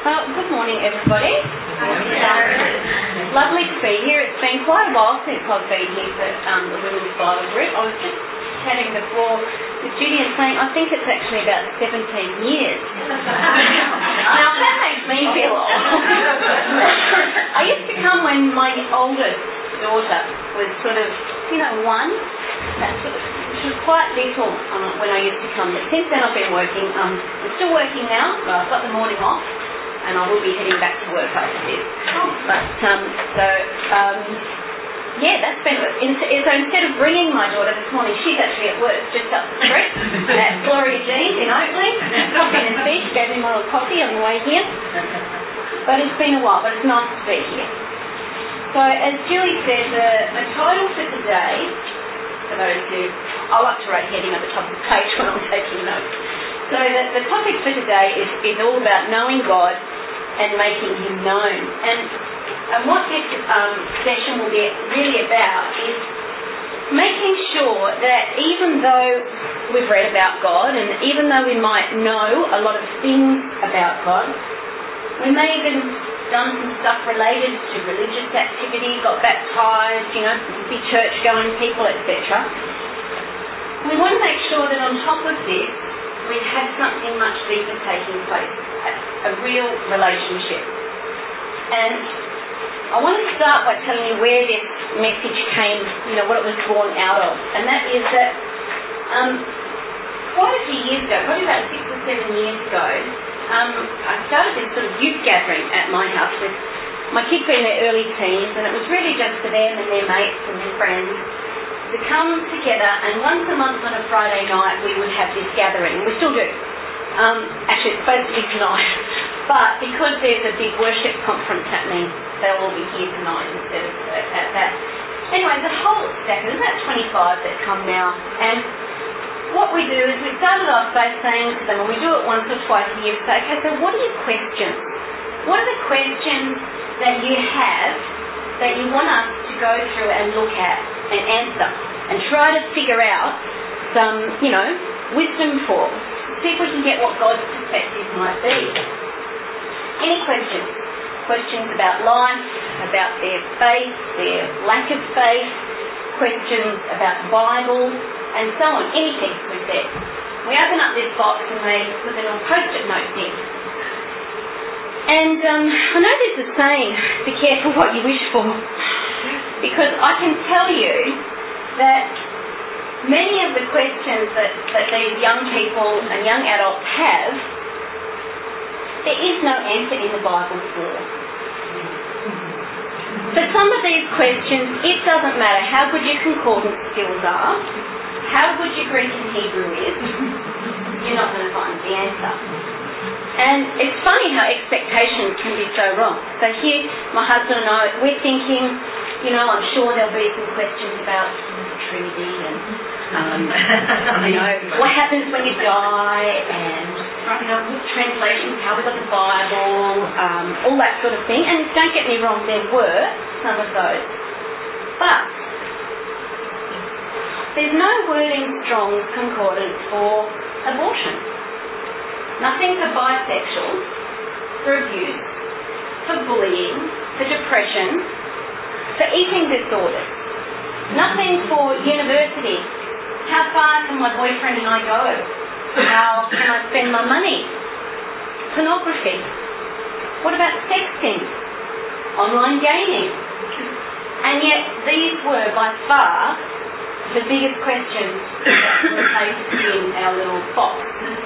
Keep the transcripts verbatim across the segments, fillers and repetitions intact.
Uh, good morning, everybody. Lovely to be here. It's been quite a while since I've been here for um, the Women's Bible Group. I was just chatting before with Judy and saying I think it's actually about seventeen years. Now, that makes me feel old. I used to come when my oldest daughter was sort of, you know, one. That sort of, she was quite little um, when I used to come. But since then I've been working. Um, I'm still working now, but I've got the morning off. And I will be heading back to work after this. But, um, so, um, yeah, that's been... So instead of bringing my daughter this morning, she's actually at work just up the street at Gloria Jean's in Oakley. Coffee and tea. She gave me my little coffee on the way here. But it's been a while, but it's nice to be here. So, as Julie said, the, the title for today, for those who... I like to write heading at the top of the page when I'm taking notes. So the, the topic for today is, is all about knowing God and making Him known. And, and what this um, session will be really about is making sure that even though we've read about God and even though we might know a lot of things about God, we may have even done some stuff related to religious activity, got baptised, you know, be church-going people, et cetera. We want to make sure that on top of this, we have something much deeper taking place, a, a real relationship. And I want to start by telling you where this message came, you know, what it was born out of. And that is that um, quite a few years ago, probably about six or seven years ago, um, I started this sort of youth gathering at my house with my kids in their early teens, and it was really just for them and their mates and their friends to come together, and once a month on a Friday night we would have this gathering. We still do. Um, actually, it's supposed to be tonight, but because there's a big worship conference happening, they'll all be here tonight instead of at that. Anyway, the whole stack, there's about twenty-five that come now, and what we do is we started off by saying to them, and we do it once or twice a year, say, okay, so what are your questions? What are the questions that you have that you want us to go through and look at and answer and try to figure out some, you know, wisdom for. See if we can get what God's perspective might be. Any questions? Questions about life, about their faith, their lack of faith, questions about the Bible, and so on. Anything we said. We open up this box and they put their little post-it notes in. And um, I know there's a saying, be careful what you wish for. Because I can tell you that many of the questions that, that these young people and young adults have, there is no answer in the Bible for. For some of these questions, it doesn't matter how good your concordance skills are, how good your Greek and Hebrew is, you're not going to find the answer. And it's funny how expectations can be so wrong. So here, my husband and I, we're thinking, you know, I'm sure there'll be some questions about the Trinity and, um, you know, what happens when you die and, you know, what translations, how we got the Bible, um, all that sort of thing. And don't get me wrong, there were some of those. But there's no word in Strong's Concordance for abortion. Nothing for bisexuals, for abuse, for bullying, for depression, for eating disorders. Nothing for university. How far can my boyfriend and I go? How can I spend my money? Pornography. What about sexting? Online gaming? And yet these were by far the biggest questions that were placed in our little box.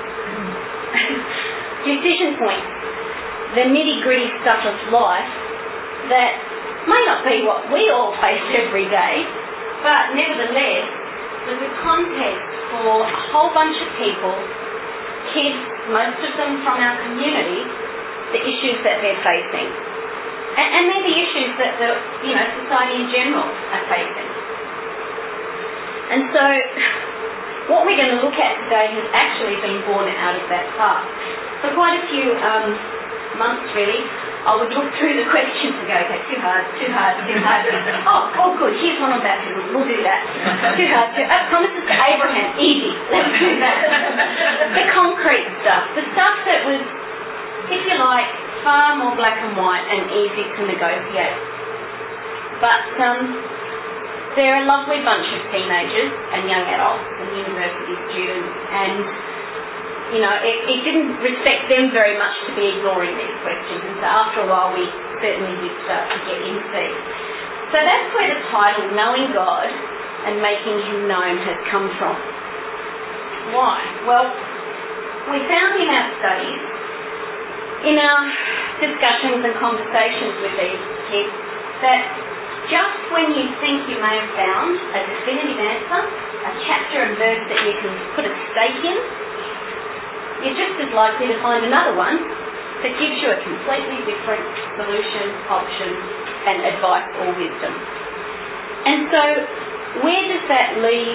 Decision points, the nitty-gritty stuff of life that may not be what we all face every day, but nevertheless was a context for a whole bunch of people, kids, most of them from our community, the issues that they're facing. And, and they're the issues that the, you know, society in general are facing. And so what we're going to look at today has actually been born out of that part. For quite a few um, months, really, I would look through the questions and go, okay, too hard, too hard, too hard. oh, oh, good, here's one on baptism, we'll do that. Too hard, too hard. Promises to Abraham, easy, let's do that. The concrete stuff, the stuff that was, if you like, far more black and white and easy to negotiate. But um, they're a lovely bunch of teenagers and young adults and university students, and you know, it, it didn't respect them very much to be ignoring these questions, and so after a while we certainly did start to get into these. So that's where the title Knowing God and Making Him Known has come from. Why? Well, we found in our studies, in our discussions and conversations with these kids, that just when you think you may have found a definitive answer, a chapter and verse that you can put a stake in, you're just as likely to find another one that gives you a completely different solution, option, and advice or wisdom. And so, where does that leave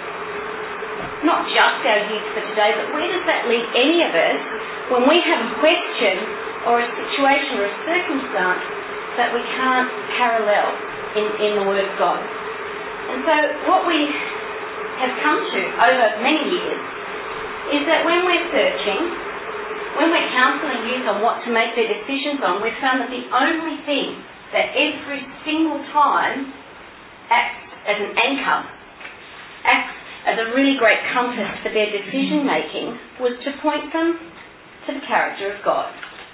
not just our youth for today, but where does that leave any of us when we have a question or a situation or a circumstance that we can't parallel in, in the Word of God? And so what we have come to over many years is that when we're searching, when we're counselling youth on what to make their decisions on, we've found that the only thing that every single time acts as an anchor, acts as a really great compass for their decision making, was to point them to the character of God.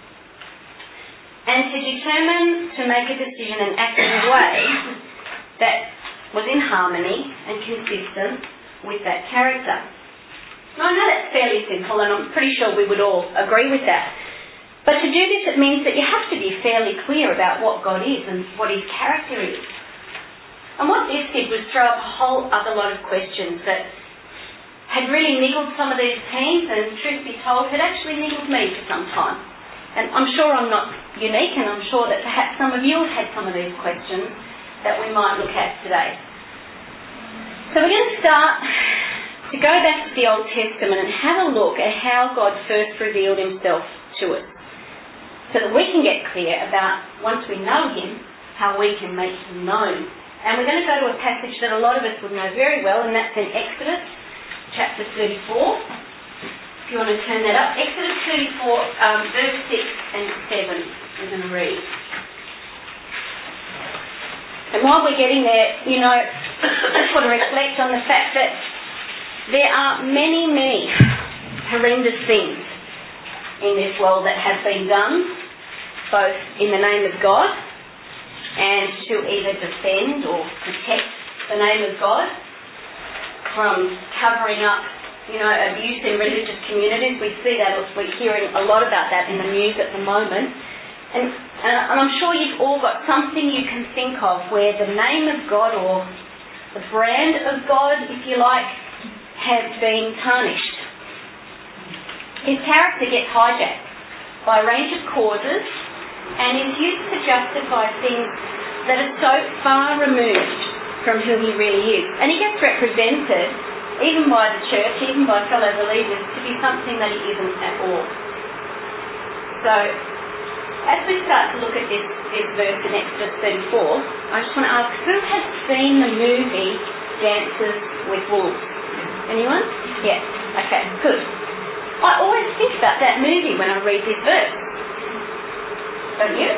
And to determine to make a decision and act in a way that was in harmony and consistent with that character. Now, I know that's fairly simple, and I'm pretty sure we would all agree with that. But to do this, it means that you have to be fairly clear about what God is and what His character is. And what this did was throw up a whole other lot of questions that had really niggled some of these teens, and truth be told, had actually niggled me for some time. And I'm sure I'm not unique, and I'm sure that perhaps some of you have had some of these questions that we might look at today. So we're going to start to go back to the Old Testament and have a look at how God first revealed Himself to us, so that we can get clear about, once we know Him, how we can make Him known. And we're going to go to a passage that a lot of us would know very well, and that's in Exodus chapter thirty-four. If you want to turn that up. Exodus thirty-four, um, verse six and seven, we're going to read. And while we're getting there, you know, I just want to reflect on the fact that there are many, many horrendous things in this world that have been done, both in the name of God and to either defend or protect the name of God, from covering up, you know, abuse in religious communities. We see that, we're hearing a lot about that in the news at the moment. And, uh, and I'm sure you've all got something you can think of where the name of God, or the brand of God, if you like, has been tarnished. His character gets hijacked by a range of causes and is used to justify things that are so far removed from who He really is. And He gets represented, even by the church, even by fellow believers, to be something that He isn't at all. So, as we start to look at this, this verse in Exodus thirty-four, I just want to ask, who has seen the movie Dances with Wolves? Anyone? Yes. Okay, good. I always think about that movie when I read this verse. Don't you?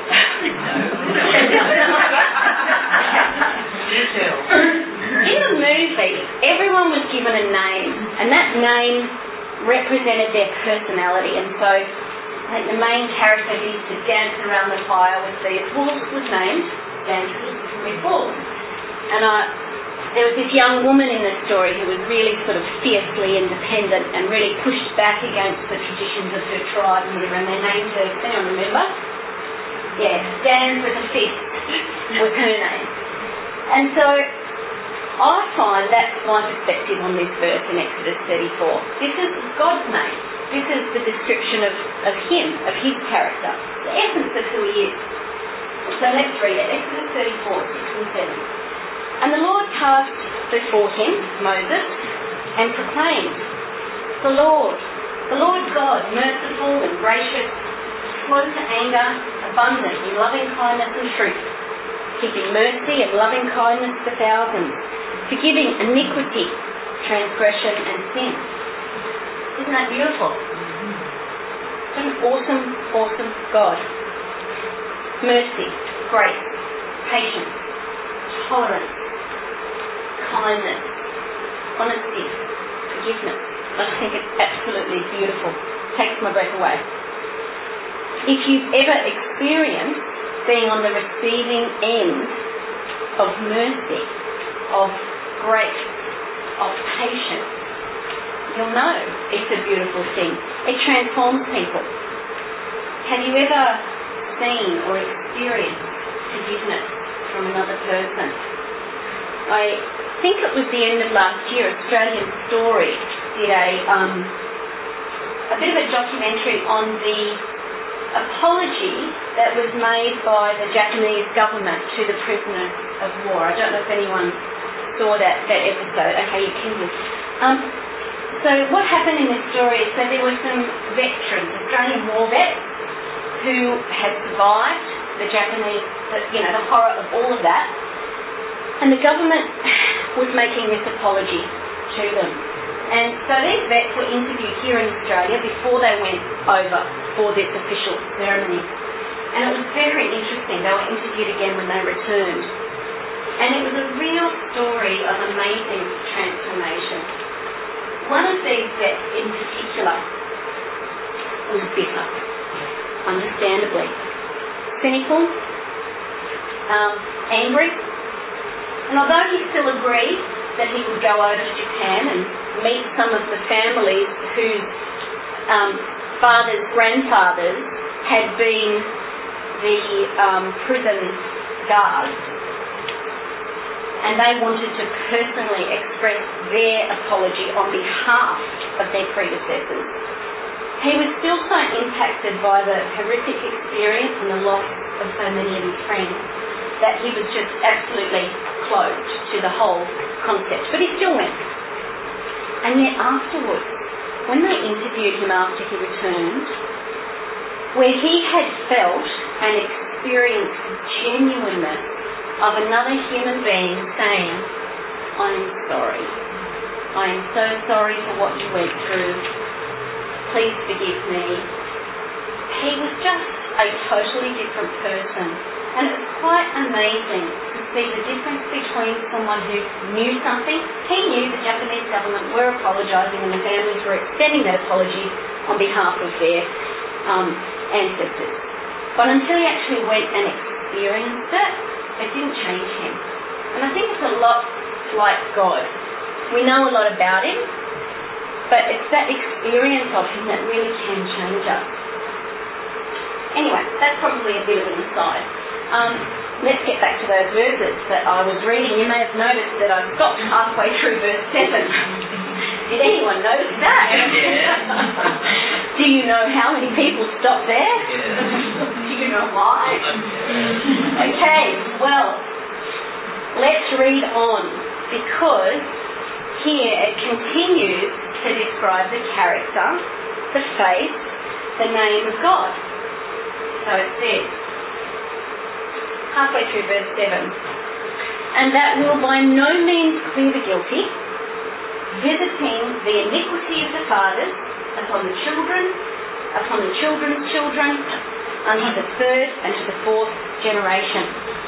In the movie, everyone was given a name, and that name represented their personality. And so, I think the main character who used to dance around the fire with these wolves was named Dances with Wolves. And I, there was this young woman in the story who was really sort of fiercely independent and really pushed back against the traditions of her tribe and whatever, and they named her, anyone remember? Yeah, Stand with a Fist was her name. And so I find that's my perspective on this verse in Exodus thirty-four. This is God's name. This is the description of, of Him, of His character, the essence of who He is. So let's read it. Exodus thirty-four, six and seven. And the Lord passed before him, Moses, and proclaimed, The Lord, the Lord God, merciful and gracious, slow to anger, abundant in loving kindness and truth, keeping mercy and loving kindness for thousands, forgiving iniquity, transgression and sin. Isn't that beautiful? What an awesome, awesome God. mercy, grace, patience, tolerance, kindness, honesty, forgiveness. I just think it's absolutely beautiful. Takes my breath away. If you've ever experienced being on the receiving end of mercy, of grace, of patience, you'll know it's a beautiful thing. It transforms people. Have you ever seen or experienced forgiveness from another person? I think it was the end of last year, Australian Story did a um, a bit of a documentary on the apology that was made by the Japanese government to the prisoners of war. I don't know if anyone saw that, that episode. Okay, you can just. Um, so what happened in this story is that there were some veterans, Australian war vets, who had survived the Japanese, the, you know, the horror of all of that, and the government was making this apology to them. And so these vets were interviewed here in Australia before they went over for this official ceremony. And it was very interesting. They were interviewed again when they returned. And it was a real story of amazing transformation. One of these vets in particular was bitter, understandably. Cynical, um, angry. And although he still agreed that he would go over to Japan and meet some of the families whose um, fathers, grandfathers had been the um, prison guards, and they wanted to personally express their apology on behalf of their predecessors. He was still so impacted by the horrific experience and the loss of so many of his friends that he was just absolutely closed to the whole concept. But he still went. And yet afterwards, when they interviewed him after he returned, where he had felt and experienced the genuineness of another human being saying, "I'm sorry. I am so sorry for what you went through. Please forgive me." He was just a totally different person. And it was quite amazing to see the difference between someone who knew something. He knew the Japanese government were apologising and the families were extending that apology on behalf of their um, ancestors. But until he actually went and experienced it, it didn't change him. And I think it's a lot like God. We know a lot about him, but it's that experience of him that really can change us. Anyway, that's probably a bit of an aside. Um, let's get back to those verses that I was reading. You may have noticed that I stopped halfway through verse seven. Did anyone notice that? Yeah. Do you know how many people stopped there? Yeah. Do you know why? Okay, well, let's read on, because here it continues to describe the character, the faith, the name of God. So it says, halfway through verse seven, "And that will by no means clear the guilty, visiting the iniquity of the fathers upon the children, upon the children's children, unto the third and to the fourth generation."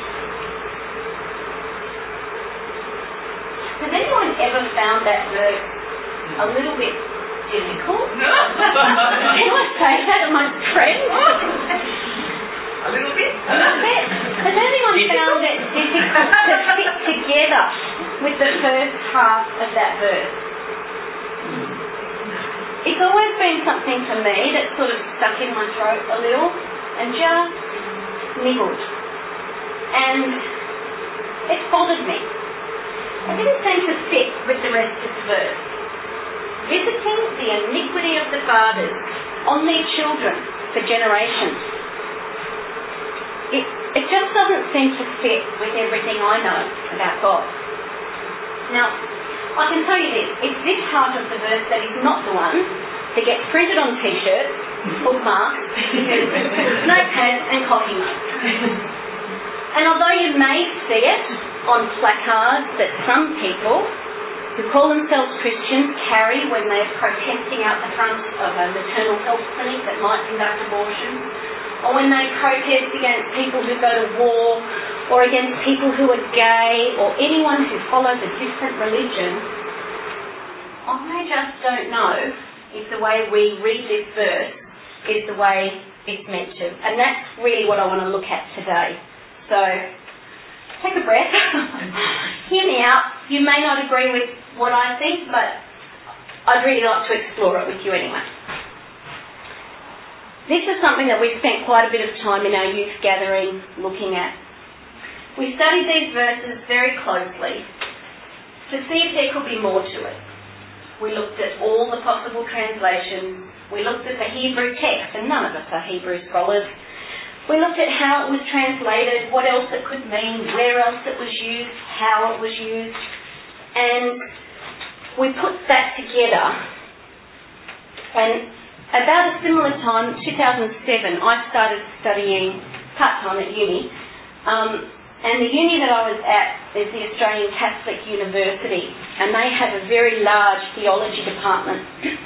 Has anyone ever found that verse a little bit difficult? Can I say that amongst friends? A little bit? A little bit. Has anyone found it difficult to fit together with the first half of that verse? It's always been something for me that sort of stuck in my throat a little and just niggled. And it bothered me. It didn't seem to fit with the rest of the verse. Visiting the iniquity of the fathers on their children for generations. It, it just doesn't seem to fit with everything I know about God. Now, I can tell you this, it's this part of the verse that is not the one that gets printed on t-shirts, bookmarks, notepads and coffee mugs. And although you may see it on placards that some people who call themselves Christians carry when they're protesting out the front of a maternal health clinic that might conduct abortion, or when they protest against people who go to war, or against people who are gay, or anyone who follows a different religion, I just don't know if the way we read this verse is the way it's meant to. And that's really what I want to look at today. So, take a breath. Hear me out. You may not agree with what I think, but I'd really like to explore it with you anyway. This is something that we've spent quite a bit of time in our youth gathering looking at. We studied these verses very closely to see if there could be more to it. We looked at all the possible translations. We looked at the Hebrew text, and none of us are Hebrew scholars. We looked at how it was translated, what else it could mean, where else it was used, how it was used, and we put that together. And about a similar time, two thousand seven, I started studying part-time at uni. Um, And the uni that I was at is the Australian Catholic University, and they have a very large theology department.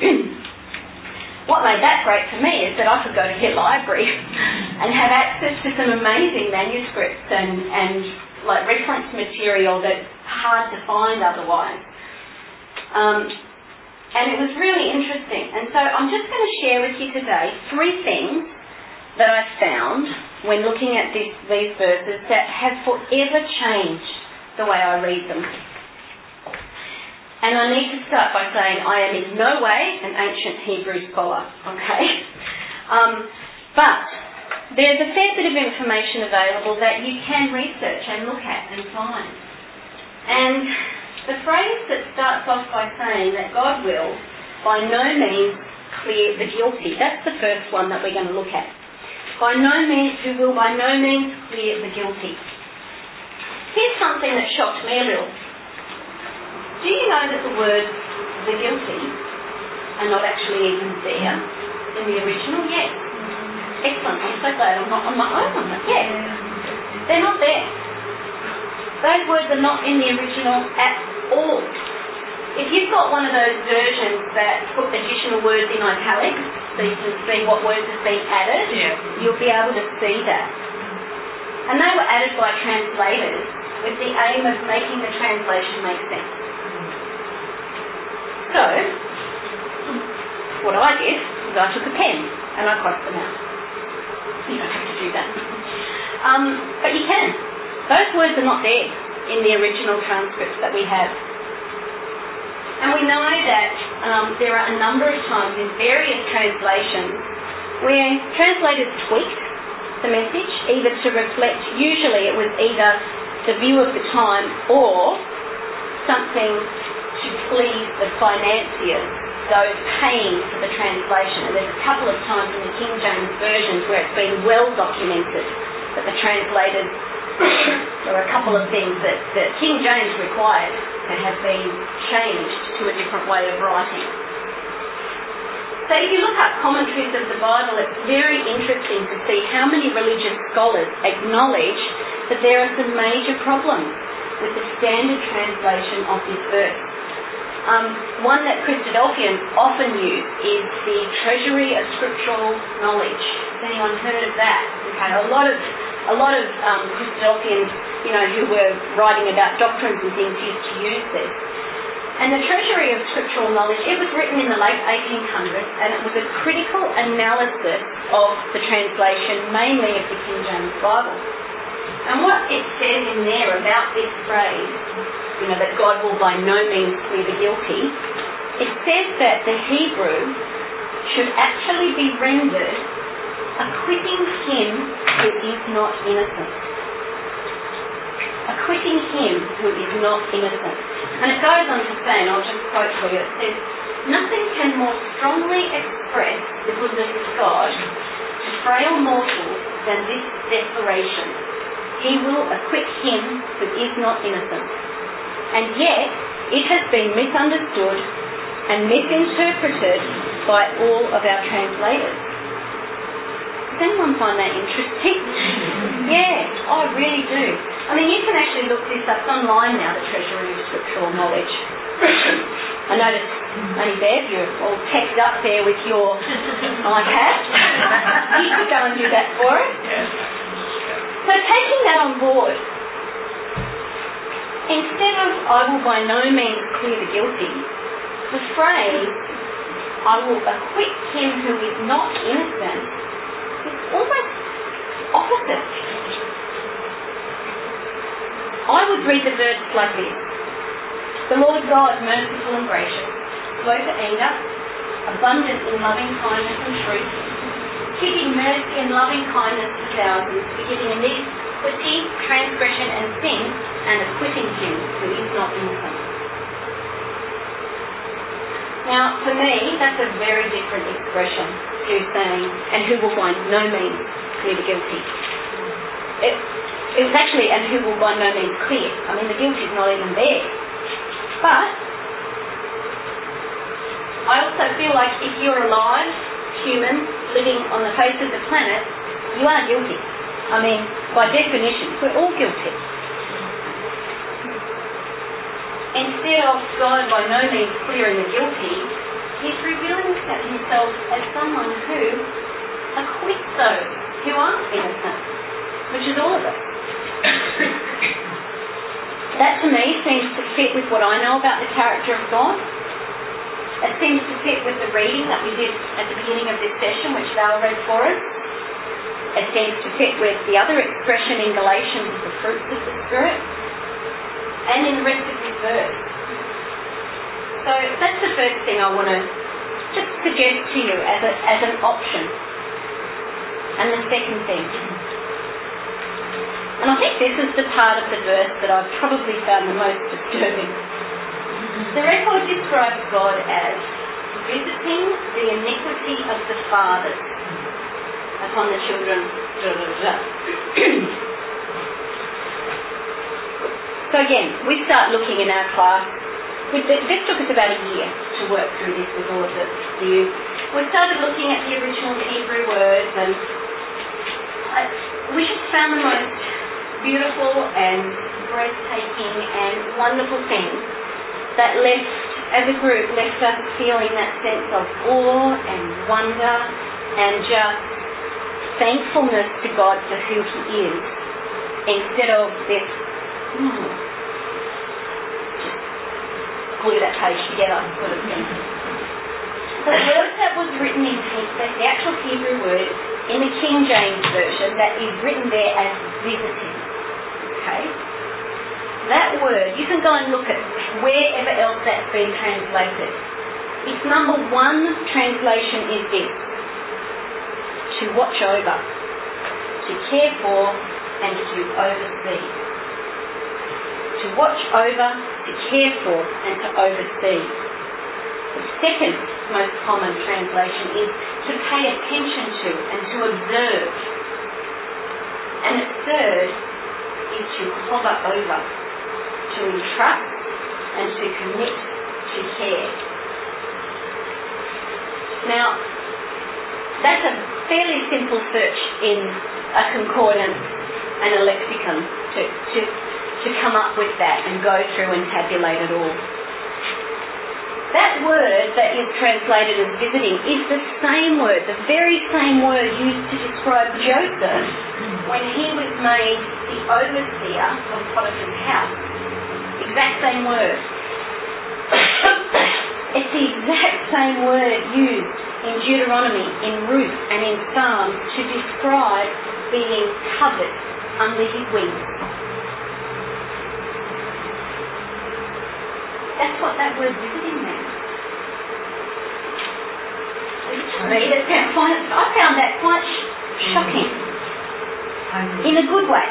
What made that great for me is that I could go to their library and have access to some amazing manuscripts and, and like reference material that's hard to find otherwise. Um, and it was really interesting. And so I'm just going to share with you today three things that I found when looking at this, these verses that have forever changed the way I read them. And I need to start by saying I am in no way an ancient Hebrew scholar, okay? Um, but there's a fair bit of information available that you can research and look at and find. And the phrase that starts off by saying that God will by no means clear the guilty, that's the first one that we're going to look at. By no means, who will by no means clear the guilty. Here's something that shocked me a little. Do you know that the words the guilty are not actually even there in the original? Yes. Excellent. I'm so glad I'm not on my own on it. Yes. They're not there. Those words are not in the original at all. If you've got one of those versions that put additional words in italics, so you can see what words have been added, yeah. You'll be able to see that. And they were added by translators with the aim of making the translation make sense. So, what I did was I took a pen and I crossed them out. You don't have to do that. Um, but you can. Those words are not there in the original transcripts that we have. And we know that um, there are a number of times in various translations where translators tweaked the message, either to reflect, usually it was either the view of the time or something to please the financiers, those paying for the translation. And there's a couple of times in the King James versions where it's been well documented that the translators, there are a couple of things that, that King James required that have been changed to a different way of writing. So if you look up commentaries of the Bible, it's very interesting to see how many religious scholars acknowledge that there are some major problems with the standard translation of this verse. Um, one that Christadelphians often use is the Treasury of Scriptural Knowledge. Has anyone heard of that? Okay, a lot of a lot of um, Christadelphians, you know, who were writing about doctrines and things used to use this. And the Treasury of Scriptural Knowledge, it was written in the late eighteen hundreds, and it was a critical analysis of the translation, mainly of the King James Bible. And what it says in there about this phrase, you know, that God will by no means clear the guilty, it says that the Hebrew should actually be rendered acquitting him who is not innocent. Acquitting him who is not innocent. And it goes on to say, and I'll just quote for you, it says, nothing can more strongly express the goodness of God to frail mortals than this declaration. He will acquit him who is not innocent. And yet, it has been misunderstood and misinterpreted by all of our translators. Does anyone find that interesting? Yeah, I really do. I mean, you can actually look this up online now, the Treasury of Scriptural Knowledge. I noticed, only Bev, you're all teched up there with your iPad. He could go and do that for us. So taking that on board, instead of I will by no means clear the guilty, the phrase I will acquit him who is not innocent is almost opposite. I would read the verse like this. The Lord God, merciful and gracious, slow to anger, abundant in loving kindness and truth, keeping mercy and loving kindness to thousands, forgiving iniquity, transgression and sin, and acquitting him who is not innocent. Now, for me, that's a very different expression to saying, and who will by no means clear the guilty. It, it was actually, and who will by no means clear. I mean, the guilt is not even there. But I also feel like if you're alive, human, living on the face of the planet, you are guilty. I mean, by definition, we're all guilty. Instead of God by no means clearing the guilty, he's revealing himself as someone who acquits those who aren't innocent, which is all of us. That to me seems to fit with what I know about the character of God. It seems to fit with the reading that we did at the beginning of this session, which Val read for us. It seems to fit with the other expression in Galatians of the fruits of the Spirit, and in the rest of this verse. So that's the first thing I want to just suggest to you as, a, as an option. And the second thing, and I think this is the part of the verse that I've probably found the most disturbing. The record describes God as visiting the iniquity of the fathers upon the children. So again, we start looking in our class. This took us about a year to work through this with all of the you. We started looking at the original Hebrew words, and we just found the most beautiful and breathtaking and wonderful things that left, as a group, left us feeling that sense of awe and wonder and just thankfulness to God for who He is, instead of this, hmm, just glue that page together sort of thing. The word that was written in the actual Hebrew word in the King James Version that is written there as visiting. Okay? That word, you can go and look at wherever else that's been translated. Its number one translation is this: to watch over, to care for, and to oversee. To watch over, to care for, and to oversee. The second most common translation is to pay attention to and to observe. And the third is to hover over, to entrust, and to commit to care. Now, that's a fairly simple search in a concordance and a lexicon to, to, to come up with that and go through and tabulate it all. That word that is translated as visiting is the same word, the very same word used to describe Joseph when he was made the overseer of Potiphar's house. Exact same word. It's the exact same word used in Deuteronomy, in Ruth, and in Psalms to describe being covered under his wings. That's what that word visiting means. Read it down. I found that quite shocking. In a good way.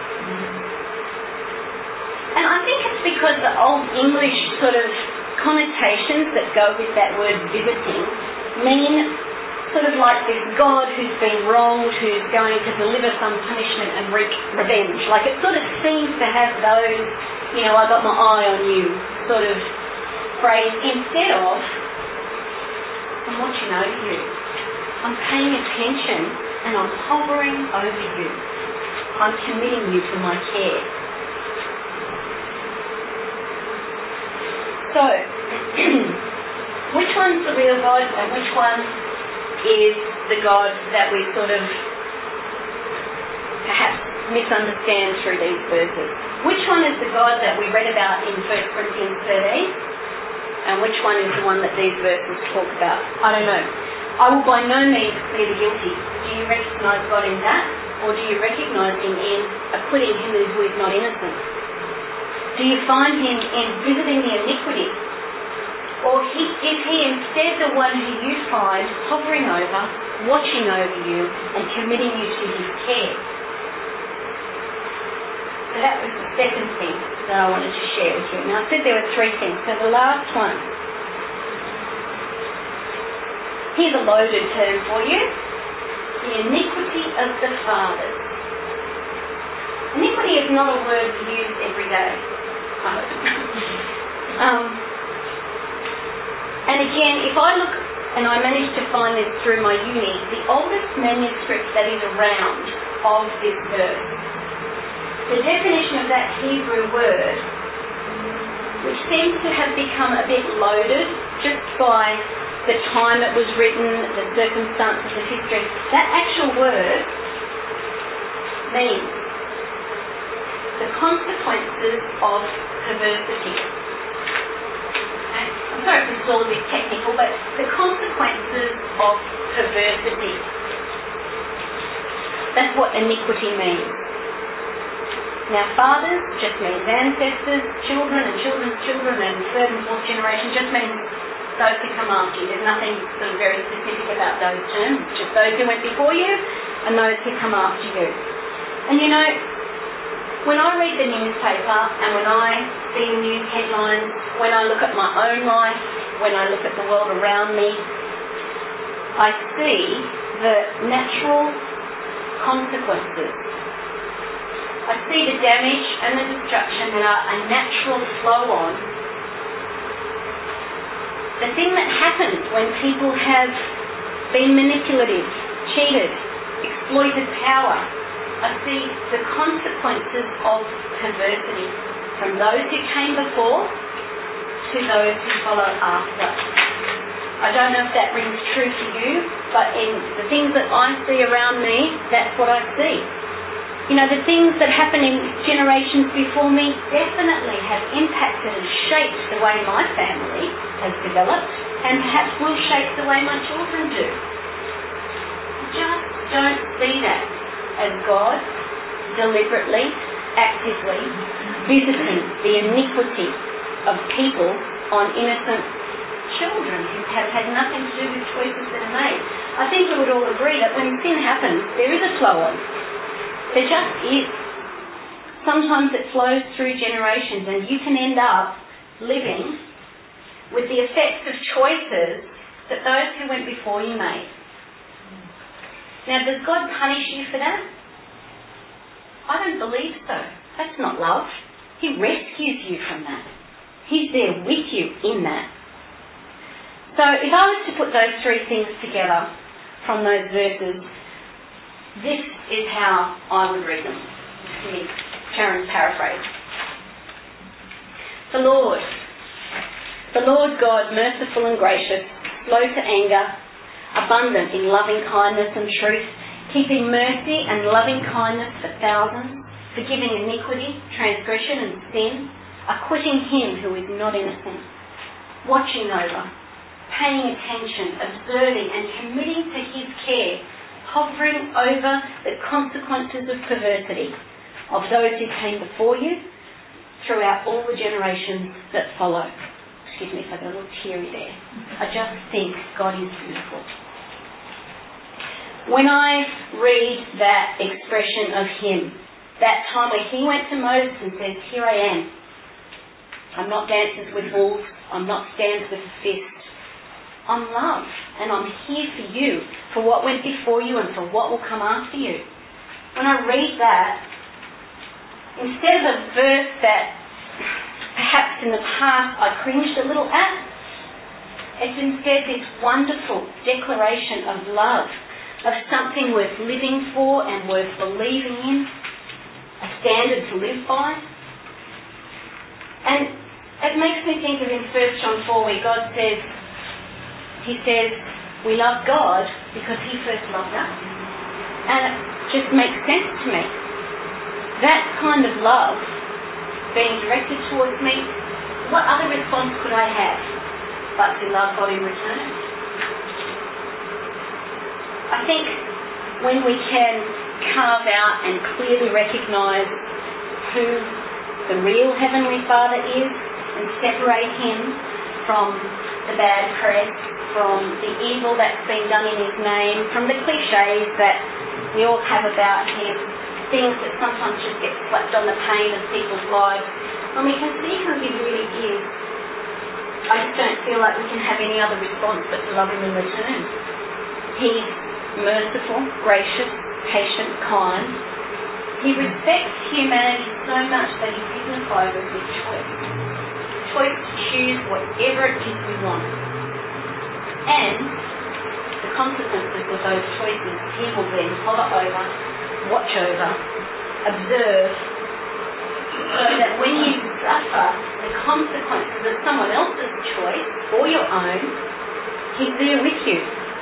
And I think it's because the Old English sort of connotations that go with that word visiting mean sort of like this God who's been wronged, who's going to deliver some punishment and wreak revenge. Like it sort of seems to have those, you know, I got my eye on you sort of phrase, instead of I'm watching over you. I'm paying attention and I'm hovering over you. I'm committing you to my care. So, which one's the real God and which one is the God that we sort of perhaps misunderstand through these verses? Which one is the God that we read about in First Corinthians thirteen? And which one is the one that these verses talk about? I don't know. I will by no means plead the guilty. Do you recognise God in that? Or do you recognise Him in acquitting him who is not innocent? Do you find Him in visiting the iniquity? Or he, is He instead the one who you find hovering over, watching over you, and committing you to His care? So that was the second thing that I wanted to share with you. Now I said there were three things. So the last one, here's a loaded term for you: the iniquity of the fathers. Iniquity is not a word we use every day. um, and again, if I look, and I managed to find this through my uni, the oldest manuscript that is around of this verse, the definition of that Hebrew word, which seems to have become a bit loaded just by the time it was written, the circumstances of history, that actual word means the consequences of perversity. Okay? I'm sorry if this is all a bit technical, but the consequences of perversity. That's what iniquity means. Now, fathers just means ancestors, children and children's children, and third and fourth generation just means those who come after you. There's nothing sort of very specific about those terms, just those who went before you and those who come after you. And you know, when I read the newspaper and when I see news headlines, when I look at my own life, when I look at the world around me, I see the natural consequences. I see the damage and the destruction that are a natural flow on. The thing that happens when people have been manipulative, cheated, exploited power, I see the consequences of perversity from those who came before to those who follow after. I don't know if that rings true to you, but in the things that I see around me, that's what I see. You know, the things that happen in generations before me definitely have impacted and shaped the way my family has developed, and perhaps will shape the way my children do. Just don't see that as God deliberately, actively visiting the iniquity of people on innocent children who have had nothing to do with choices that are made. I think we would all agree that when sin happens, there is a flow on. There just is. Sometimes it flows through generations, and you can end up living with the effects of choices that those who went before you made. Now, does God punish you for that? I don't believe so. That's not love. He rescues you from that. He's there with you in that. So if I was to put those three things together from those verses, this is how I would read them. Give me Sharon's paraphrase. The Lord, the Lord God, merciful and gracious, slow to anger, abundant in loving kindness and truth, keeping mercy and loving kindness for thousands, forgiving iniquity, transgression and sin, acquitting him who is not innocent, watching over, paying attention, observing and committing to his care, hovering over the consequences of perversity of those who came before you throughout all the generations that follow. Excuse me if I got a little teary there. I just think God is beautiful. When I read that expression of him, that time where he went to Moses and says, here I am. I'm not dances with wolves. I'm not stands with a fist. I'm love, and I'm here for you, for what went before you and for what will come after you. When I read that, instead of a verse that perhaps in the past I cringed a little at, it's instead this wonderful declaration of love, of something worth living for and worth believing in, a standard to live by. And it makes me think of in First John four where God says, he says, we love God because he first loved us. And it just makes sense to me. That kind of love being directed towards me, what other response could I have but to love God in return? I think when we can carve out and clearly recognise who the real Heavenly Father is and separate him from the bad press, from the evil that's been done in his name, from the cliches that we all have about him, things that sometimes just get slapped on the pane of people's lives, when we can see who he really is, I just don't feel like we can have any other response but to love him in return. He's merciful, gracious, patient, kind. He respects humanity so much that he dignifies us with choice. Choice to choose whatever it is we want. And the consequences of those choices he will then hover over, watch over, observe, so that when you suffer the consequences of someone else's choice or your own, he's there with you.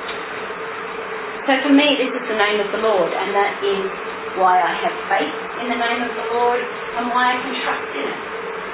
So for me, this is the name of the Lord, and that is why I have faith in the name of the Lord and why I can trust in it.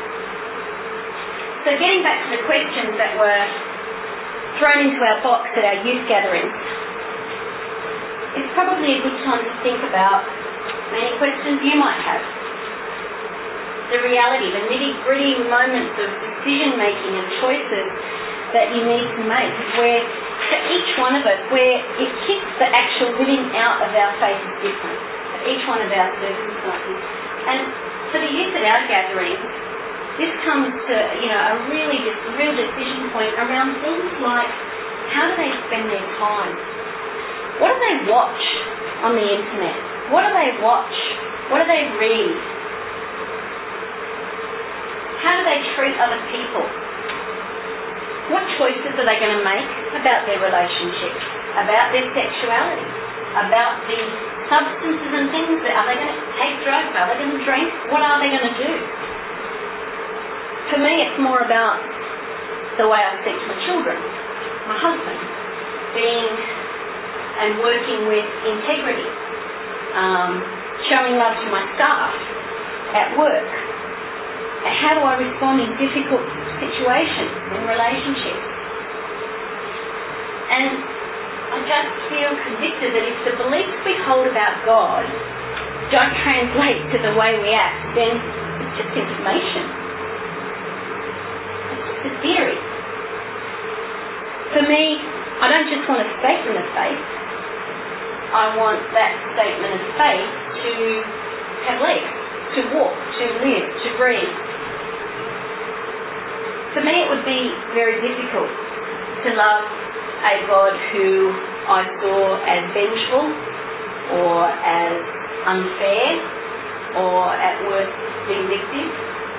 So getting back to the questions that were thrown into our box at our youth gatherings, it's probably a good time to think about many questions you might have. The reality, the nitty-gritty moments of decision-making and choices that you need to make, where for each one of us, where it hits the actual living out of our faith is different, for each one of our circumstances. And for the youth at our gathering, this comes to, you know, a really just real decision point around things like, how do they spend their time? What do they watch on the internet? What do they watch? What do they read? How do they treat other people? What choices are they going to make about their relationships, about their sexuality, about the substances and things? That, are they going to take drugs? Are they going to drink? What are they going to do? For me, it's more about the way I speak to my children, my husband, being and working with integrity, um, showing love to my staff at work. How do I respond in difficult situations, in relationships? And I just feel convicted that if the beliefs we hold about God don't translate to the way we act, then it's just information. It's just a theory. For me, I don't just want a statement of faith. I want that statement of faith to have legs, to walk, to live, to breathe. For me, it would be very difficult to love a God who I saw as vengeful or as unfair or at worst vindictive.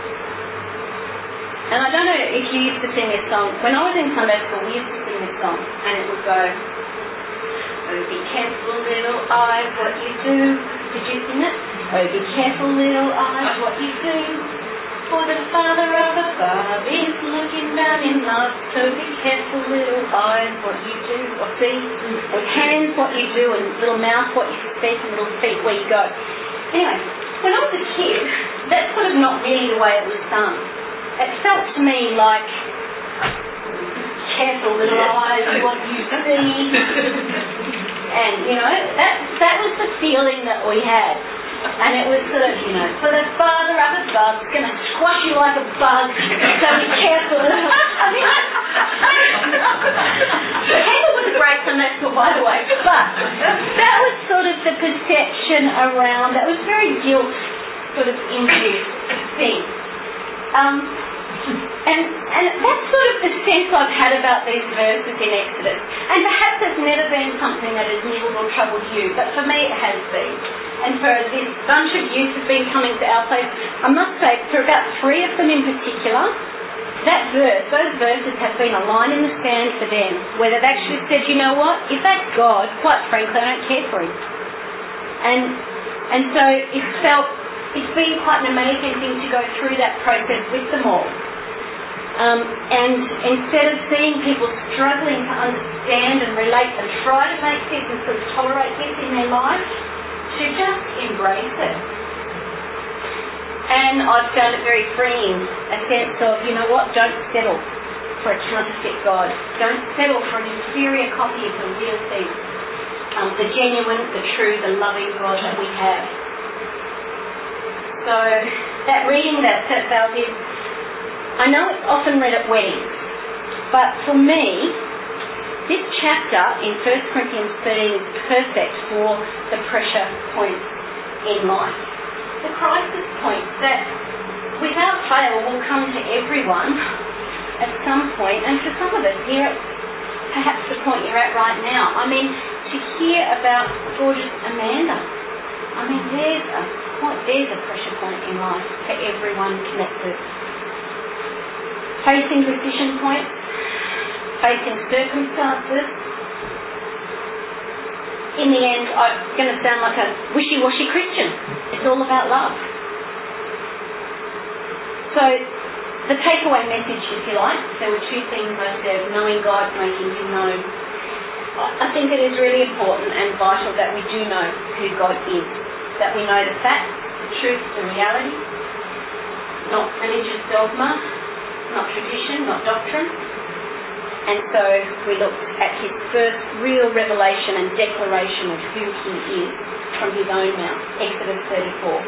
And I don't know if you used to sing this song. When I was in Sunday school, we used to sing this song, and it would go, "Oh, be careful, little eyes, what you do." Did you sing it? "Oh, be careful, little eyes, what you do. For the Father of above is looking down in love. So be careful, little eyes, what you do." Or see, or hands, what you do, and little mouth, what you speak, and little feet, where you go. Anyway, when I was a kid, that's sort of not really the way it was sung. It felt to me like, careful, little eyes, what you see. And, you know, that that was the feeling that we had. And it was sort of, you know, for the Father up above is going to squash you like a bug, so be careful. I mean, the candle was a great Sunday school, by the way, but that was sort of the perception around, that was very guilt sort of induced thing. Um, and, and that's sort of the sense I've had about these verses in Exodus. And perhaps it's never been something that has nibbled or troubled you, but for me it has been. And for this bunch of youth who've been coming to our place, I must say, for about three of them in particular, that verse, those verses have been a line in the sand for them, where they've actually said, you know what, if that's God, quite frankly, I don't care for him. And and so it's felt, it's been quite an amazing thing to go through that process with them all. Um, and instead of seeing people struggling to understand and relate and try to make this and sort of tolerate this in their life, to just embrace it. And I've found it very freeing, a sense of, you know what, don't settle for a counterfeit God. Don't settle for an inferior copy of the real thing. Um, the genuine, the true, the loving God that we have. So that reading that Val did, I know it's often read at weddings, but for me, this chapter in First Corinthians thirteen is perfect for the pressure points in life. The crisis points that without fail will come to everyone at some point, and for some of us here at perhaps the point you're at right now. I mean, to hear about gorgeous Amanda, I mean, there's a point, there's a pressure point in life for everyone connected. Facing decision points, facing circumstances. In the end, I'm going to sound like a wishy-washy Christian. It's all about love. So, the takeaway message, if you like, there were two things I said: knowing God, making Him known. I think it is really important and vital that we do know who God is, that we know the facts, the truth, the reality, not religious dogma, not tradition, not doctrine. And so we looked at His first real revelation and declaration of who He is from His own mouth, Exodus thirty-four.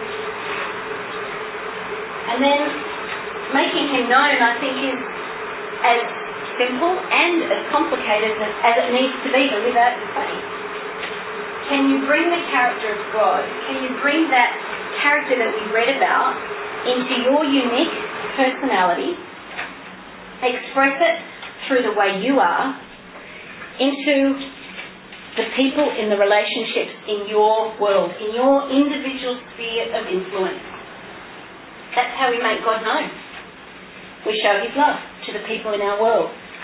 And then making Him known, I think, is as simple and as complicated as, as it needs to be to live out your faith. Can you bring the character of God, can you bring that character that we read about into your unique personality, express it through the way you are, into the people in the relationships in your world, in your individual sphere of influence? That's how we make God known. We show His love to the people in our world.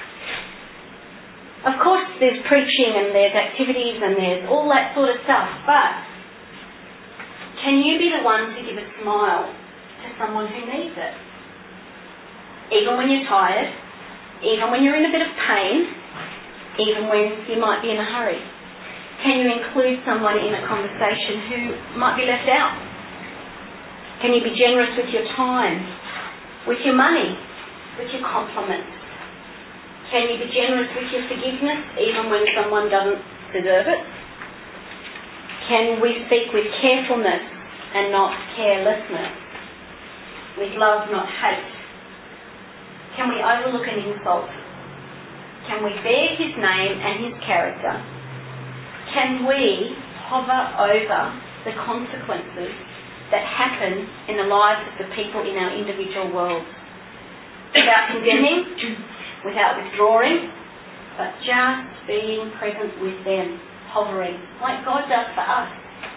Of course, there's preaching and there's activities and there's all that sort of stuff, but can you be the one to give a smile to someone who needs it? Even when you're tired, even when you're in a bit of pain, even when you might be in a hurry. Can you include someone in a conversation who might be left out? Can you be generous with your time, with your money, with your compliments? Can you be generous with your forgiveness even when someone doesn't deserve it? Can we speak with carefulness and not carelessness? With love, not hate? Can we overlook an insult? Can we bear His name and His character? Can we hover over the consequences that happen in the lives of the people in our individual worlds? Without condemning, without withdrawing, but just being present with them, hovering, like God does for us.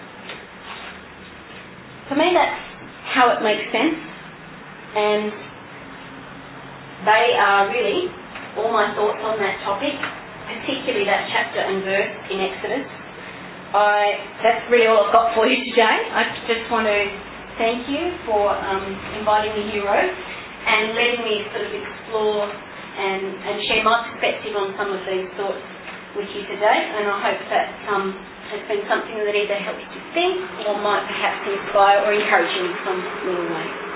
For me, that's how it makes sense, and they are really all my thoughts on that topic, particularly that chapter and verse in Exodus. I, that's really all I've got for you today. I just want to thank you for um, inviting me here, Rose, and letting me sort of explore and, and share my perspective on some of these thoughts with you today. And I hope that um, has been something that either helps you think or might perhaps inspire or encourage you in some little way.